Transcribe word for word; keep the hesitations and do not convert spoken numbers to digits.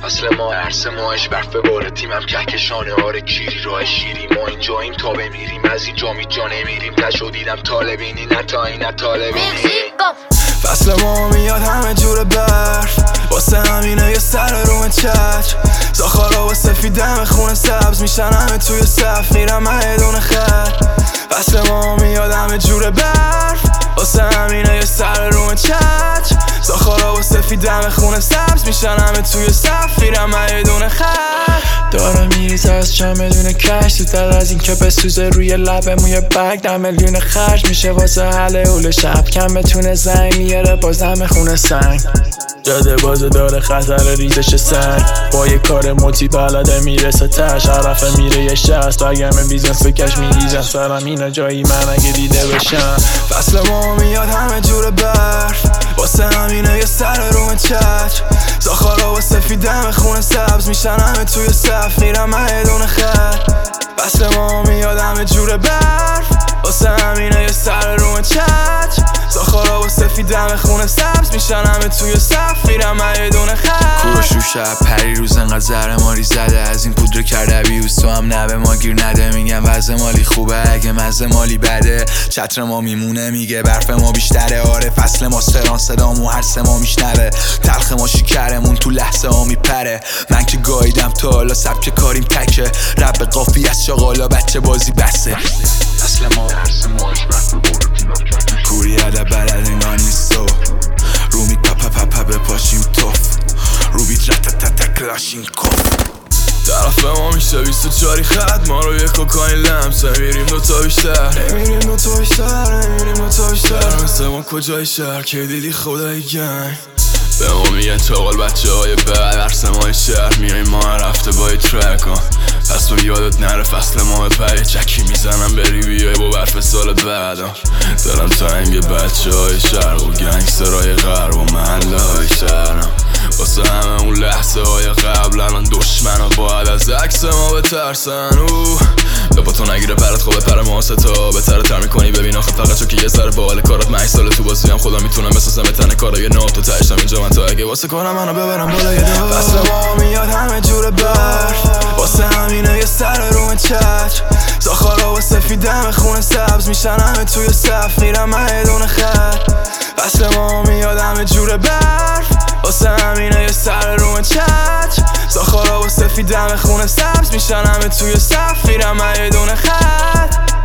اصل ما عرص ماهش برف باره تیمم کهکشانه آره کیری راه شیری ما اینجاییم تا بمیریم از اینجا میجا نمیریم تشو دیدم طالبینی نه تا این نه طالبینی فصل ما میاد همه جور برف واسه همینه یه سر روم چتر زاخارا و سفیدم خونه سبز میشن همه توی صف میرم مهدون خر فصل ما میاد همه جور برف واسه همینه یه سر روم چتر زاخارا و سفیدم خونه سبز میشن همه توی صف میرم مهدون خر داره میریزه از چمدون کش زودتر از این که بسوزه روی لب موی بگ ده میلیون خرج میشه واسه حل اول شب کم بتونه زنگ میاره بازم خونه سنگ جاده بازه داره خطر ریزش سنگ با یه کار موتی بلده میرسه تش عرفه میره یه شست برگم بیزنس بکش میریزم سرم اینا جایی من اگه دیده بشم فصل ما میاد همه جور برف واسه همینه یه سر روم چتر زاخارا و سفیدم خونه سبز میشن همه توی صف میرم مهدون خر فصل ما میاد همه جور برف واسه همینه یه سر روم چتر زاخارا و سفیدم خونه سبز میشن همه توی صف میرم مهدون خر کوروش رو شب پری روز انقدر زهر ماری زده از این پودر کرده بیوز تو هم نبه ما گیر نده میگم وضع مالی خوبه اگه مزه مالی بده چتر ما میمونه میگه برف ما بیشتره آره فصل ما سران صدامو هر سه ما میشنوه تلخ ما شکرمون تو لحظه ها میپره من که گاییدم تا حالا سبک کاریم تکه رب قافی از شغالا بچه بازی بسه اصل ما عرص ماهش برف باره کوری عدب بلد انگار نیستو رو می پا پا پا پا بپاشیم توف رو بیت رت تت تت کلاشین کف طرف ما میشه بیست و چاری خط ما رو یه کوکاین لمسه میریم دوتا بیشتر نمیریم دوتا بیشتر نمیریم دوتا بیشتر مثل ما کجای شهر که دیدی خدای گنگ به ما میگن چاقال بچه های بد عرص مای شهر میاییم ما رفته با یه ترک ها پس تو یادت نره فصل ماه پری چکی میزنم بری بیای با برف سال بعدا دارم تنگ بچه های شرق و گنگسترهای غرب و محله های شهرم واسه همه اون لحظه های قبل الان دشمن ها باید از عکس ما بترسن او به با تو نگیره پرت خوبه پر ما ستا بهتره تر میکنی ببین آخه فقط چون که یه سر باحال کارات من سال تو بازی هم خدا میتونم بسازم بتنه کارای ناب تو تشتم اینجا من تا اگه واسه کنم منو ببرم بالای دار فصل ما میاد همه جور برف واسه همینه یه سر روم چتر زاخارا و سفیدم خونه سبز میشن همه توی صف میرم مهدون خر فصل ما میاد همه جور برف واسه همینه یه سر روم چتر زاخارا و سفیدم خونه سبز میشن همه توی صف میرم مهدون خر